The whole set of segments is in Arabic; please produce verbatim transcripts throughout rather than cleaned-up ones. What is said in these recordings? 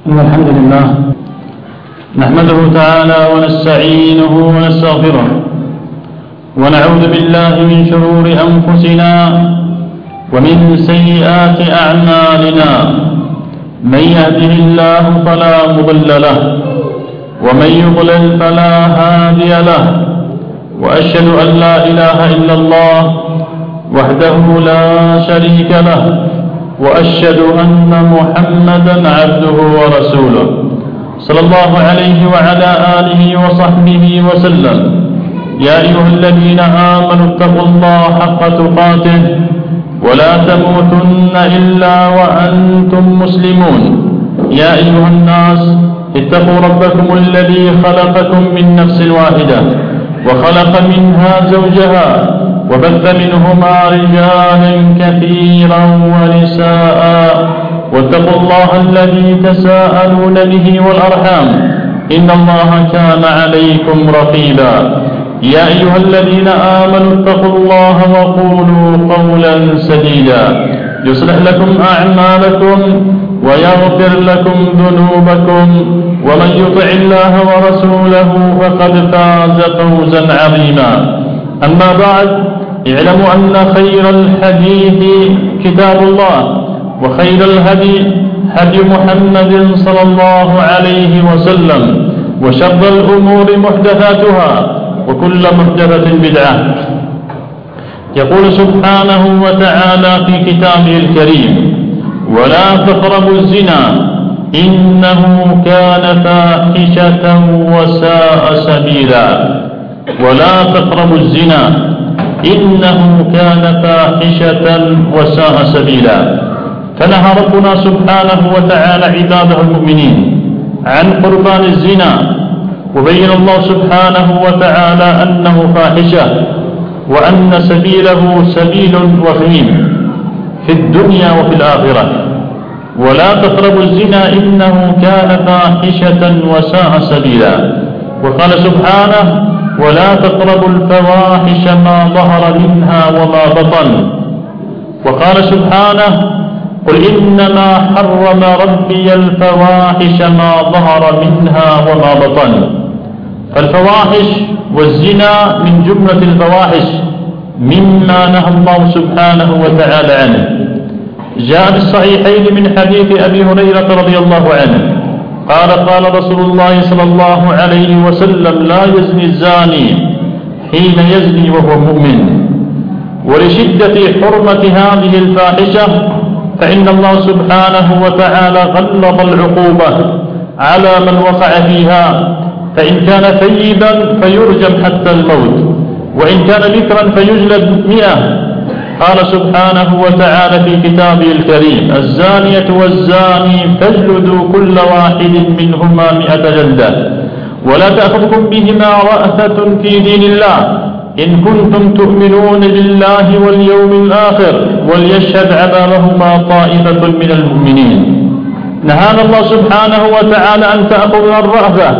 إن الحمد لله نحمده تعالى ونستعينه ونستغفره ونعوذ بالله من شرور أنفسنا ومن سيئات أعمالنا. من يهده الله فلا مضل له ومن يضلل فلا هادي له، وأشهد أن لا إله إلا الله وحده لا شريك له، وأشهد أن محمدا عبده ورسوله صلى الله عليه وعلى آله وصحبه وسلم. يا أيها الذين آمنوا اتقوا الله حق تقاته ولا تموتن إلا وأنتم مسلمون. يا أيها الناس اتقوا ربكم الذي خلقكم من نفس واحدة وخلق منها زوجها وبث منهما رجالا كثيرا ونساء، واتقوا الله الذي تساءلون به والأرحام إن الله كان عليكم رقيبا. يا أيها الذين آمنوا اتقوا الله وقولوا قولا سديدا يصلح لكم أعمالكم ويغفر لكم ذنوبكم، ومن يطع الله ورسوله فقد فاز فوزا عظيما. أما بعد، اعلموا أن خير الحديث كتاب الله، وخير الهدي هدي محمد صلى الله عليه وسلم، وشر الأمور محدثاتها وكل محدثة بدعة. يقول سبحانه وتعالى في كتابه الكريم: ولا تقربوا الزنا إنه كان فاحشة وساء سبيلا. ولا تقربوا الزنا إنه كان فاحشة وساء سبيلا. فنهى ربنا سبحانه وتعالى عباده المؤمنين عن قربان الزنا، وبين الله سبحانه وتعالى أنه فاحشة وأن سبيله سبيل وخيم في الدنيا وفي الآخرة. ولا تقربوا الزنا إنه كان فاحشة وساء سبيلا. وقال سبحانه: ولا تقربوا الفواحش ما ظهر منها وما بطن. وقال سبحانه: قل إنما حرم ربي الفواحش ما ظهر منها وما بطن. فالفواحش والزنا من جملة الفواحش مما نهى الله سبحانه وتعالى عنه. جاء بالصحيحين من حديث أبي هريرة رضي الله عنه قال: قال رسول الله صلى الله عليه وسلم: لا يزني الزاني حين يزني وهو مؤمن. ولشدة حرمة هذه الفاحشة فإن الله سبحانه وتعالى غلظ العقوبة على من وقع فيها، فإن كان ثيبا فيرجم حتى الموت، وإن كان بكرا فيجلد مئة. قال سبحانه وتعالى في كتابه الكريم: الزانية والزاني فاجلدوا كل واحد منهما مئة جلدة، ولا تأخذكم بهما رأفة في دين الله إن كنتم تؤمنون بالله واليوم الآخر وليشهد عذابهما طائفة من المؤمنين. نهانا الله سبحانه وتعالى أن تأخذنا الرأفة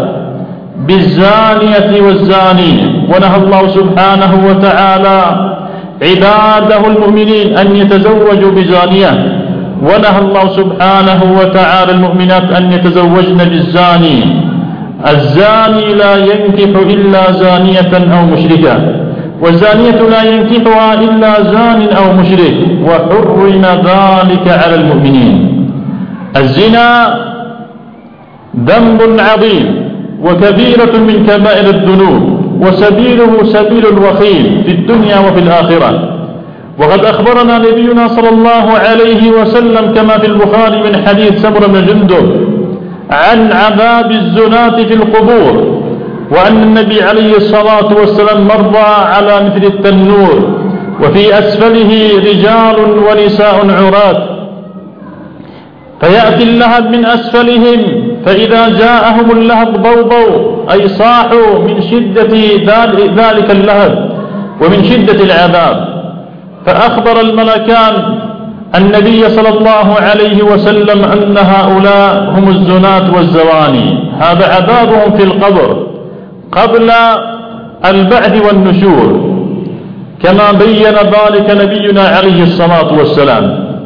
بالزانية والزاني، ونهى الله سبحانه وتعالى عباده المؤمنين أن يتزوجوا بزانية، ونهى الله سبحانه وتعالى المؤمنات أن يتزوجن بالزاني. الزاني لا ينكح إلا زانية أو مشركة، والزانية لا ينكحها إلا زان أو مشرك، وحرم ذلك على المؤمنين. الزنا ذنب عظيم وكبيرة من كبائر الذنوب، وسبيله سبيل وخيم في الدنيا وفي الآخرة. وقد أخبرنا نبينا صلى الله عليه وسلم كما في البخاري من حديث سمرة بن جندب عن عذاب الزناة في القبور، وأن النبي عليه الصلاة والسلام مر على مثل التنور وفي أسفله رجال ونساء عراة، فيأتي اللهب من أسفلهم، فإذا جاءهم اللهب ضوضوا أي صاحوا من شدة ذلك اللهب ومن شدة العذاب. فأخبر الملكان النبي صلى الله عليه وسلم أن هؤلاء هم الزناة والزواني، هذا عذابهم في القبر قبل البعث والنشور، كما بين ذلك نبينا عليه الصلاة والسلام.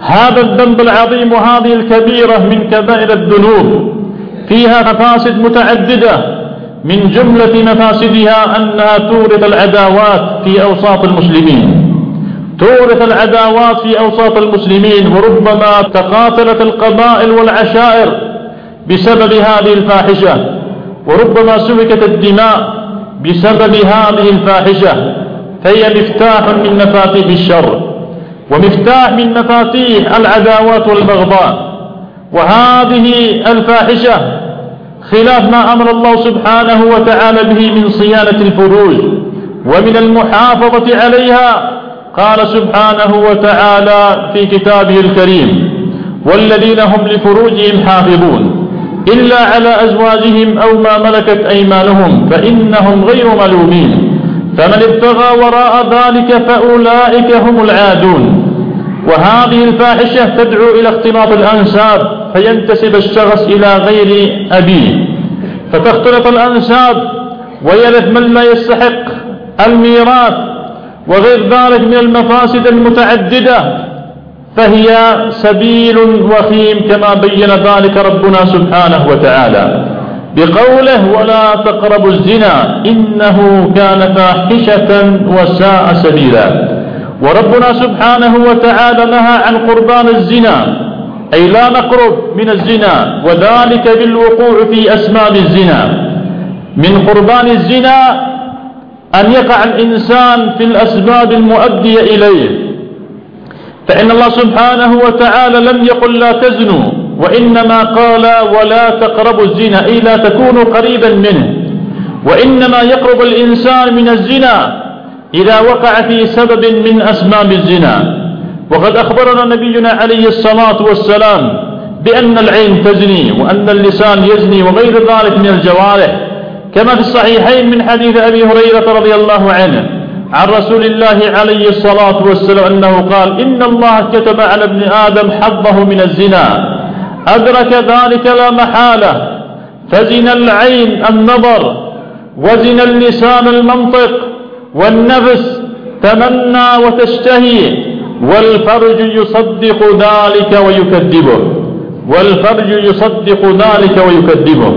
هذا الذنب العظيم وهذه الكبيرة من كبائر الذنوب فيها مفاسد متعددة، من جملة مفاسدها أنها تورث العداوات في أوساط المسلمين، تورث العداوات في أوساط المسلمين، وربما تقاتلت القبائل والعشائر بسبب هذه الفاحشة، وربما سفكت الدماء بسبب هذه الفاحشة، فهي مفتاح من مفاتيح الشر ومفتاح من مفاتيح العداوات والبغضاء. وهذه الفاحشة خلاف ما أمر الله سبحانه وتعالى به من صيانة الفروج ومن المحافظة عليها. قال سبحانه وتعالى في كتابه الكريم: والذين هم لفروجهم حافظون إلا على أزواجهم أو ما ملكت أيمانهم فإنهم غير ملومين فمن ابتغى وراء ذلك فأولئك هم العادون. وهذه الفاحشة تدعو إلى اختلاط الأنساب، فينتسب الشخص إلى غير أبيه، فتختلط الأنساب ويرث من لا يستحق الميراث، وغير ذلك من المفاسد المتعددة، فهي سبيل وخيم كما بين ذلك ربنا سبحانه وتعالى بقوله: ولا تقربوا الزنا إنه كان فاحشة وساء سبيلا. وربنا سبحانه وتعالى نهى عن قربان الزنا، أي لا نقرب من الزنا، وذلك بالوقوع في أسباب الزنا. من قربان الزنا أن يقع الإنسان في الأسباب المؤدية إليه، فإن الله سبحانه وتعالى لم يقل لا تزنوا، وإنما قال ولا تقربوا الزنا، أي لا تكونوا قريبا منه. وإنما يقرب الإنسان من الزنا إذا وقع في سبب من أسباب الزنا. وقد أخبرنا نبينا عليه الصلاة والسلام بأن العين تزني وأن اللسان يزني وغير ذلك من الجوارح، كما في الصحيحين من حديث أبي هريرة رضي الله عنه عن رسول الله عليه الصلاة والسلام أنه قال: إن الله كتب على ابن آدم حظه من الزنا، أدرك ذلك لا محالة، فزنا العين النظر، وزنا اللسان المنطق، والنفس تمنى وتشتهي، والفرج يصدق ذلك ويكذبه، والفرج يصدق ذلك ويكذبه.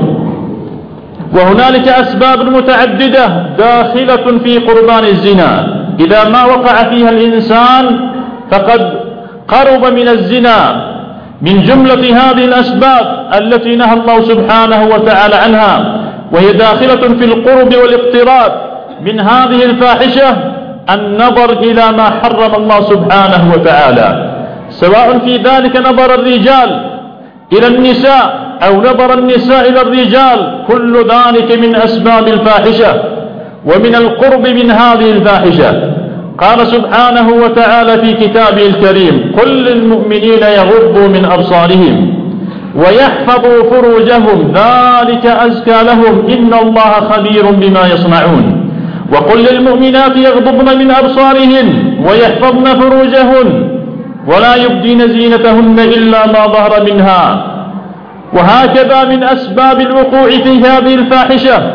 وهنالك أسباب متعددة داخلة في قربان الزنا، إذا ما وقع فيها الإنسان فقد قرب من الزنا. من جملة هذه الأسباب التي نهى الله سبحانه وتعالى عنها، وهي داخلة في القرب والاقتراب من هذه الفاحشة، النظر إلى ما حرم الله سبحانه وتعالى، سواء في ذلك نظر الرجال إلى النساء أو نظر النساء إلى الرجال، كل ذلك من أسباب الفاحشة ومن القرب من هذه الفاحشة. قال سبحانه وتعالى في كتابه الكريم: قل للمؤمنين يغضوا من أبصارهم ويحفظوا فروجهم ذلك أزكى لهم إن الله خبير بما يصنعون. وقل للمؤمنات يغضضن من أبصارهن ويحفظن فروجهن ولا يبدين زينتهن إلا ما ظهر منها. وهكذا من أسباب الوقوع في هذه الفاحشة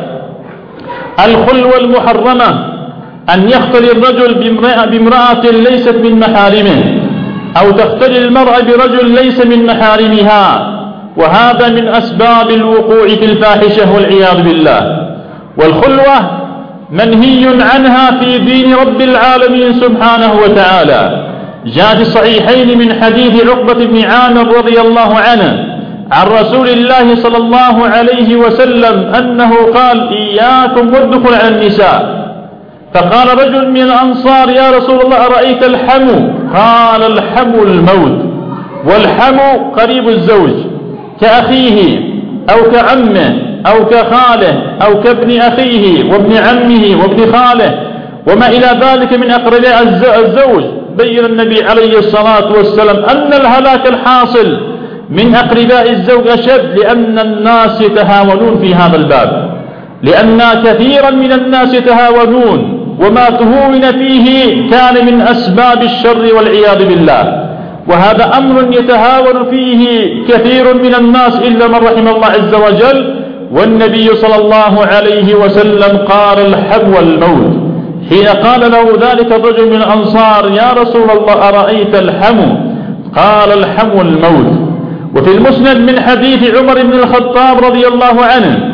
الخلوة المحرمة، أن يختلي الرجل بامرأة, بامرأة ليست من محارمه، أو تختلي المرأة برجل ليس من محارمها، وهذا من أسباب الوقوع في الفاحشة والعياذ بالله. والخلوة منهي عنها في دين رب العالمين سبحانه وتعالى. جاء في الصحيحين من حديث عقبة بن عامر رضي الله عنه عن رسول الله صلى الله عليه وسلم أنه قال: إياكم والدخول على النساء. فقال رجل من الأنصار: يا رسول الله أرأيت الحمو؟ قال: الحمو الموت. والحمو قريب الزوج كأخيه أو كعمه أو كخاله أو كابن أخيه وابن عمه وابن خاله وما إلى ذلك من أقرباء الزوج. بين النبي عليه الصلاة والسلام أن الهلاك الحاصل من أقرباء الزوج أشد، لأن الناس يتهاونون في هذا الباب، لأن كثيرا من الناس يتهاونون، وما تهون فيه كان من أسباب الشر والعياذ بالله. وهذا أمر يتهاون فيه كثير من الناس إلا من رحم الله عز وجل. والنبي صلى الله عليه وسلم قال: الحمو الموت. حين قال له ذلك الرجل من الأنصار: يا رسول الله أرأيت الحمو؟ قال الحم الموت. وفي المسند من حديث عمر بن الخطاب رضي الله عنه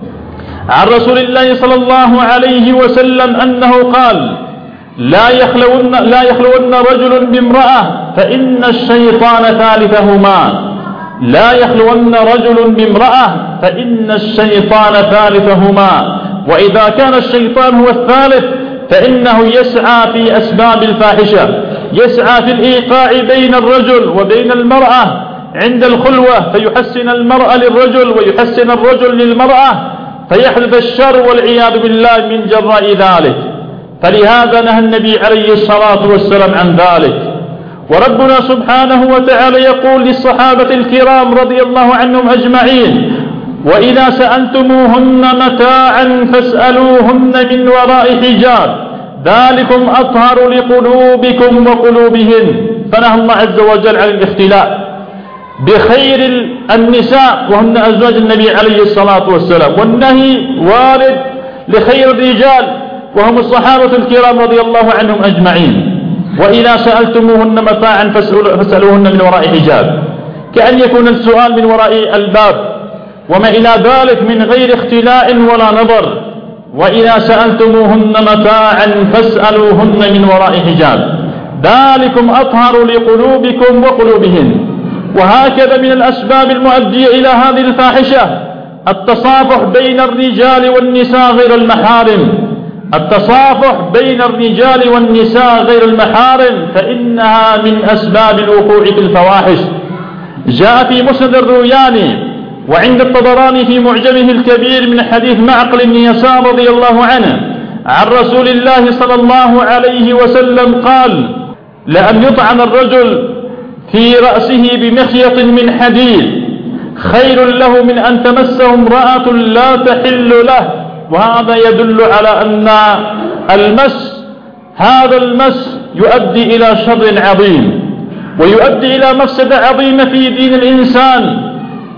عن رسول الله صلى الله عليه وسلم أنه قال: لا يخلون, لا يخلون رجل بامرأة فإن الشيطان ثالثهما. لا يخلون رجل بامرأة فإن الشيطان ثالثهما. وإذا كان الشيطان هو الثالث فإنه يسعى في أسباب الفاحشة، يسعى في الإيقاع بين الرجل وبين المرأة عند الخلوة، فيحسن المرأة للرجل ويحسن الرجل للمرأة، فيحدث الشر والعياذ بالله من جراء ذلك. فلهذا نهى النبي عليه الصلاة والسلام عن ذلك. وربنا سبحانه وتعالى يقول للصحابة الكرام رضي الله عنهم أجمعين: وإذا سألتموهن متاعا فاسألوهن من وراء حجاب ذلكم أطهر لقلوبكم وقلوبهن. فنهى الله عز وجل عن الاختلاء بخير النساء وهن أزواج النبي عليه الصلاة والسلام، والنهي وارد لخير الرجال وهم الصحابة الكرام رضي الله عنهم أجمعين. وإذا سألتموهن متاعا فاسألوهن من وراء حجاب، كأن يكون السؤال من وراء الباب وما إلى ذلك من غير اختلاء ولا نظر. وإذا سألتموهن متاعا فاسألوهن من وراء حجاب ذلكم أطهر لقلوبكم وقلوبهن. وهكذا من الأسباب المؤدية إلى هذه الفاحشة التصافح بين الرجال والنساء غير المحارم. التصافح بين الرجال والنساء غير المحارم فإنها من أسباب الوقوع في الفواحش. جاء في مسند الروياني وعند الطبراني في معجمه الكبير من حديث معقل بن يسار رضي الله عنه عن رسول الله صلى الله عليه وسلم قال: لأن يطعن الرجل في رأسه بمخيط من حديد خير له من أن تمسه امرأة لا تحل له. وهذا يدل على أن المس هذا المس يؤدي إلى شر عظيم ويؤدي إلى مفسدة عظيمة في دين الإنسان،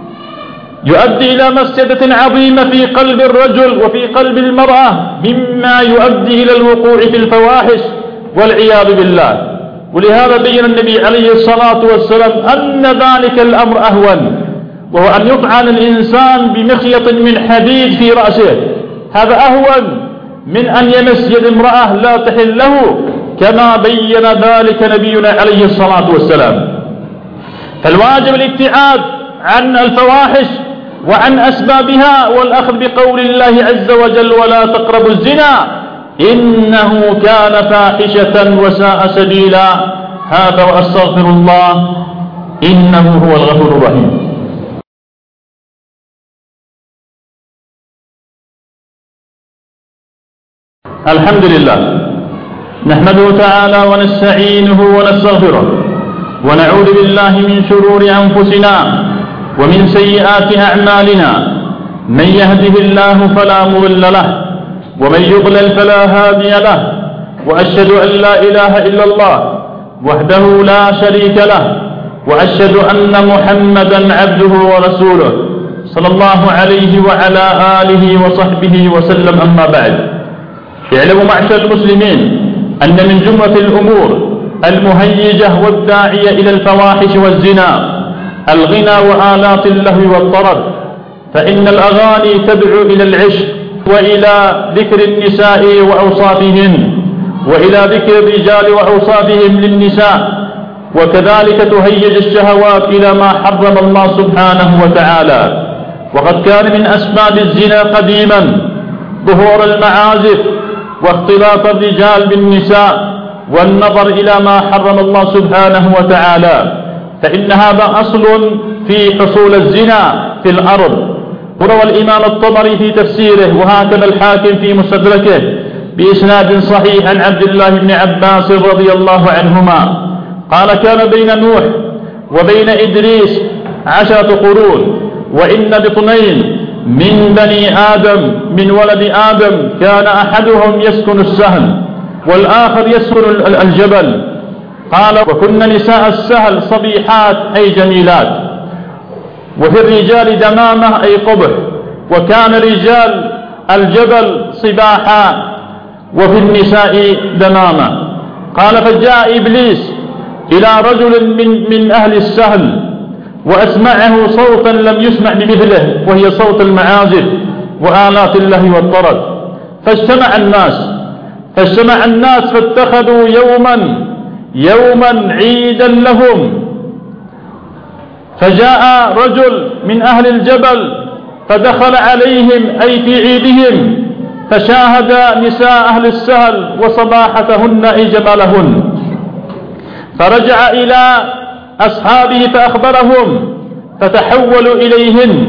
يؤدي إلى مفسدة عظيمة في قلب الرجل وفي قلب المرأة، مما يؤدي إلى الوقوع في الفواحش والعياذ بالله. ولهذا بين النبي عليه الصلاة والسلام أن ذلك الأمر أهون، وهو أن يطعن الإنسان بمخيط من حديد في رأسه، هذا أهون من أن يمس يد امرأة لا تحل له، كما بين ذلك نبينا عليه الصلاة والسلام. فالواجب الابتعاد عن الفواحش وعن أسبابها والأخذ بقول الله عز وجل: ولا تقربوا الزنا إنه كان فاحشة وساء سبيلا. هذا وأستغفر الله إنه هو الغفور الرحيم. الحمد لله نحمده تعالى ونستعينه ونستغفره ونعوذ بالله من شرور أنفسنا ومن سيئات أعمالنا. من يهده الله فلا مضل له ومن يضلل فلا هادي له. وأشهد أن لا إله إلا الله وحده لا شريك له، وأشهد أن محمدا عبده ورسوله صلى الله عليه وعلى آله وصحبه وسلم. أما بعد، اعلموا معشر المسلمين أن من جملة الأمور المهيجة والداعية إلى الفواحش والزنا الغنى وآلات اللهو والطرب، فإن الأغاني تدعو إلى العشق وإلى ذكر النساء وأوصافهن، وإلى ذكر الرجال وأوصافهم للنساء، وكذلك تهيج الشهوات إلى ما حرم الله سبحانه وتعالى. وقد كان من أسباب الزنا قديما ظهور المعازف واختلاط الرجال بالنساء والنظر إلى ما حرم الله سبحانه وتعالى، فإن هذا أصل في حصول الزنا في الأرض. وروى الإمام الطبري في تفسيره وهكذا الحاكم في مستدركه بإسناد صحيح عن عبد الله بن عباس رضي الله عنهما قال: كان بين نوح وبين إدريس عشرة قرون، وإن بطنين من بني آدم من ولد آدم كان أحدهم يسكن السهل والآخر يسكن الجبل. قال: وكن نساء السهل صبيحات أي جميلات، وفي الرجال دمامة أي قبح، وكان رجال الجبل صباحا، وفي النساء دمامة. قال: فجاء إبليس إلى رجل من, من أهل السهل وأسمعه صوتا لم يسمع بمثله، وهي صوت المعازف وآلات اللهو والطرب. فاجتمع الناس فاجتمع الناس فاتخذوا يوما يوما عيدا لهم. فجاء رجل من أهل الجبل فدخل عليهم أي في عيدهم، فشاهد نساء أهل السهل وصباحتهن أي جمالهن، فرجع إلى أصحابه فأخبرهم، فتحولوا إليهن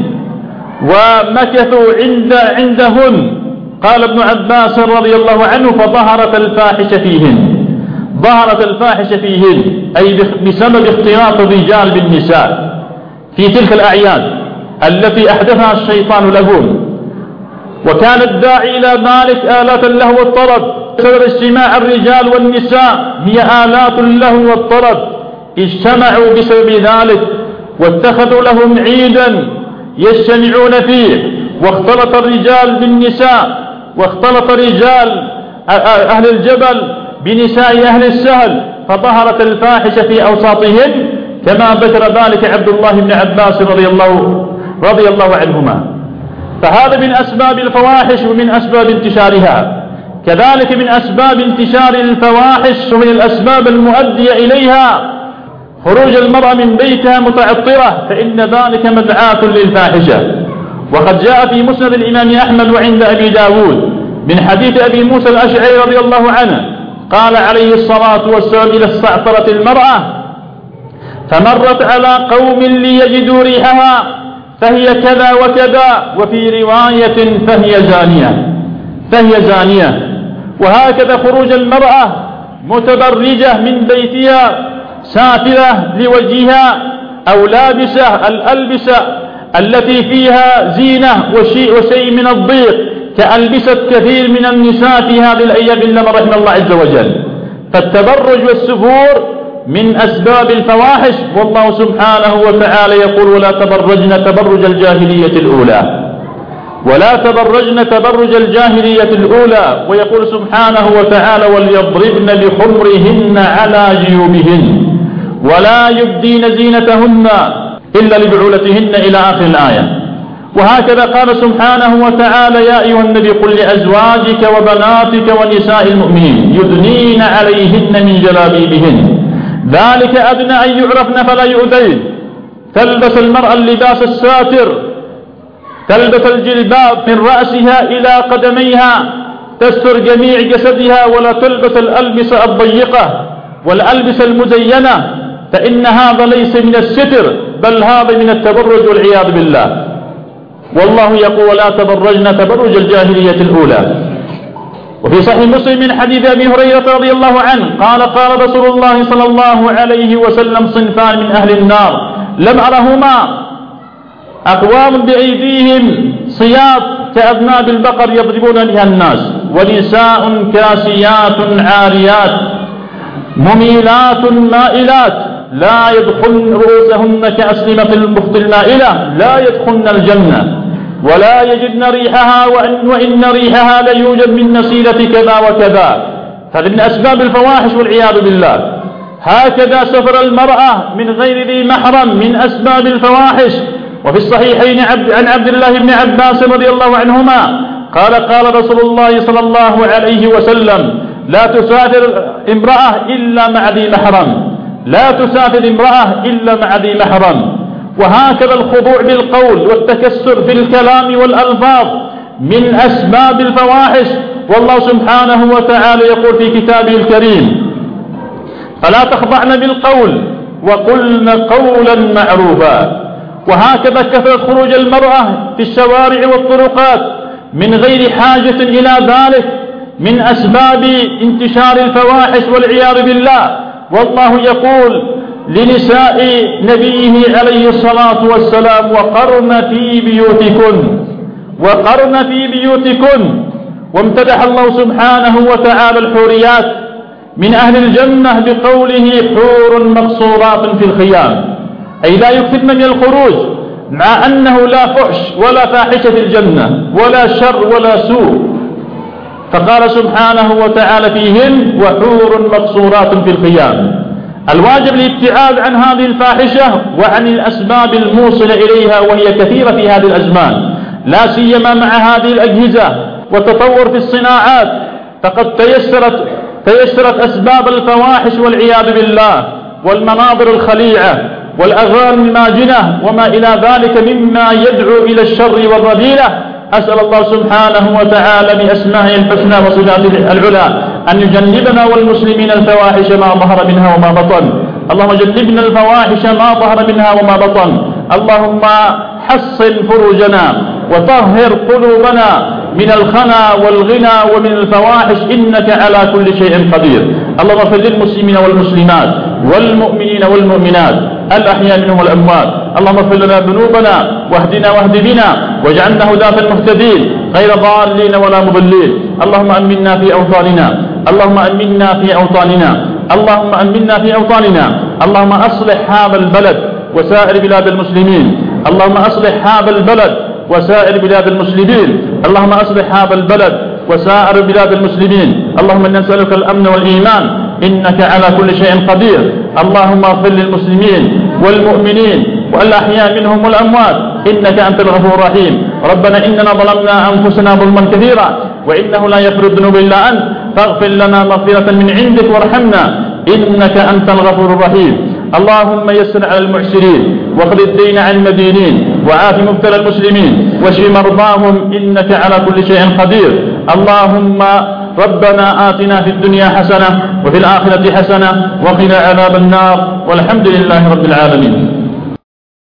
ومكثوا عند عندهن. قال ابن عباس رضي الله عنه: فظهرت الفاحشة فيهن، ظهرت الفاحشة فيهن أي بسبب اختلاط الرجال بالنساء في تلك الأعياد التي أحدثها الشيطان لهم. وكان الداعي إلى ذلك آلات اللهو والطرب، بسبب اجتماع الرجال والنساء هي آلات اللهو والطرب، اجتمعوا بسبب ذلك واتخذوا لهم عيدا يجتمعون فيه، واختلط الرجال بالنساء، واختلط رجال أهل الجبل بنساء أهل السهل، فظهرت الفاحشة في أوساطهن، كما ذكر ذلك عبد الله بن عباس رضي الله, رضي الله عنهما. فهذا من أسباب الفواحش ومن أسباب انتشارها. كذلك من أسباب انتشار الفواحش ومن الأسباب المؤدية إليها خروج المرأة من بيتها متعطرة، فإن ذلك مدعاة للفاحشة. وقد جاء في مسند الإمام أحمد وعند أبي داود من حديث أبي موسى الأشعري رضي الله عنه قال عليه الصلاة والسلام: إذا استعطرت المرأة فمرت على قوم ليجدوا ريحها فهي كذا وكذا، وفي رواية فهي زانية فهي زانية. وهكذا خروج المرأة متبرجة من بيتها سافرة لوجهها أو لابسة الألبسة التي فيها زينة وشيء وشيء من الضيق كألبسة كثير من النساء في هذه الأيام إلا من رحم الله عز وجل. فالتبرج والسفور من أسباب الفواحش، والله سبحانه وتعالى يقول: ولا تبرجن تبرج الجاهلية الأولى ولا تبرجن تبرج الجاهلية الأولى. ويقول سبحانه وتعالى: وليضربن بخمرهن على جيوبهن ولا يبدين زينتهن إلا لبعولتهن إلى آخر الآية. وهكذا قال سبحانه وتعالى: يا أيها النبي قل لأزواجك وبناتك ونساء المؤمنين يدنين عليهن من جلابيبهن ذلك أدنى أن يعرفن فلا يؤذين. تلبس المرأة اللباس الساتر، تلبس الجلباب من رأسها إلى قدميها، تستر جميع جسدها، ولا تلبس الألبسة الضيقة والألبسة المزينة، فإن هذا ليس من الستر بل هذا من التبرج والعياذ بالله. والله يقول: ولا تبرجن تبرج الجاهلية الأولى. وفي صحيح مسلم من حديث أبي هريرة رضي الله عنه قال: قال رسول الله صلى الله عليه وسلم: صنفان من أهل النار لم أرهما، أقوام بأيديهم صياط كأذناب البقر يضربون بها الناس، ونساء كاسيات عاريات مميلات مائلات لا يدخلن رؤوسهن كأسلمة البخت المائلة لا يدخلن الجنة ولا يجدن ريحها وإن, وإن ريحها ليوجد من نسيلة كذا وكذا. هذا من أسباب الفواحش والعياذ بالله. هكذا سفر المرأة من غير ذي محرم من أسباب الفواحش. وفي الصحيحين عن عبد الله بن عباس رضي الله عنهما قال: قال رسول الله صلى الله عليه وسلم: لا تسافر امرأة إلا مع ذي محرم لا تسافر امرأة إلا مع ذي محرم. وهكذا الخضوع بالقول والتكسر في الكلام والألفاظ من أسباب الفواحش. والله سبحانه وتعالى يقول في كتابه الكريم: فلا تخضعن بالقول وقلن قولا معروفا. وهكذا كثرة خروج المرأة في الشوارع والطرقات من غير حاجة إلى ذلك من أسباب انتشار الفواحش والعياذ بالله. والله يقول لنساء نبيه عليه الصلاة والسلام: وقرن في بيوتكن وقرن في بيوتكن. وامتدح الله سبحانه وتعالى الحوريات من أهل الجنة بقوله: حور مقصورات في الخيام، أي لا يكثرن من الخروج، مع أنه لا فحش ولا فاحشة في الجنة ولا شر ولا سوء. فقال سبحانه وتعالى فيهن: وحور مقصورات في الخيام، الواجب الابتعاد عن هذه الفاحشة وعن الأسباب الموصلة إليها، وهي كثيرة في هذه الأزمان، لا سيما مع هذه الأجهزة والتطور في الصناعات، فقد تيسرت تيسرت أسباب الفواحش والعياذ بالله، والمناظر الخليعة والأغاني الماجنة وما إلى ذلك مما يدعو إلى الشر والرذيلة. أسأل الله سبحانه وتعالى بأسمائه الحسنى وصفاته العلى أن يجنبنا والمسلمين الفواحش ما ظهر منها وما بطن. اللهم جنبنا الفواحش ما ظهر منها وما بطن. اللهم حصن فروجنا وطهر قلوبنا من الخنا والغنى ومن الفواحش، إنك على كل شيء قدير. اللهم اغفر للمسلمين والمسلمات والمؤمنين والمؤمنات الأحياء منهم والأموات. اللهم اغفر لنا ذنوبنا واهدنا واهد بنا واجعلنا هداة مهتدين غير ضالين ولا مضلين. اللهم أمنا في أوطاننا اللهم أمنا في أوطاننا اللهم أمنا في أوطاننا اللهم أصلح هذا البلد وسائر بلاد المسلمين. اللهم أصلح هذا البلد وسائر بلاد المسلمين. اللهم أصلح هذا البلد وسائر بلاد المسلمين. اللهم إنا نسألك الأمن والإيمان، إنك على كل شيء قدير. اللهم اغفر للمسلمين والمؤمنين والأحياء منهم والأموات، إنك أنت الغفور الرحيم. ربنا إننا ظلمنا أنفسنا ظلما كثيرا وإنه لا يغفر الذنوب إلا أنت، فاغفر لنا مغفرة من عندك وارحمنا، إنك أنت الغفور الرحيم. اللهم يسر على المعسرين واقض الدين عن المدينين وعاف مبتلى المسلمين واشف مرضاهم، إنك على كل شيء قدير. اللهم ربنا آتنا في الدنيا حسنة وفي الآخرة حسنة وقنا عذاب النار، والحمد لله رب العالمين.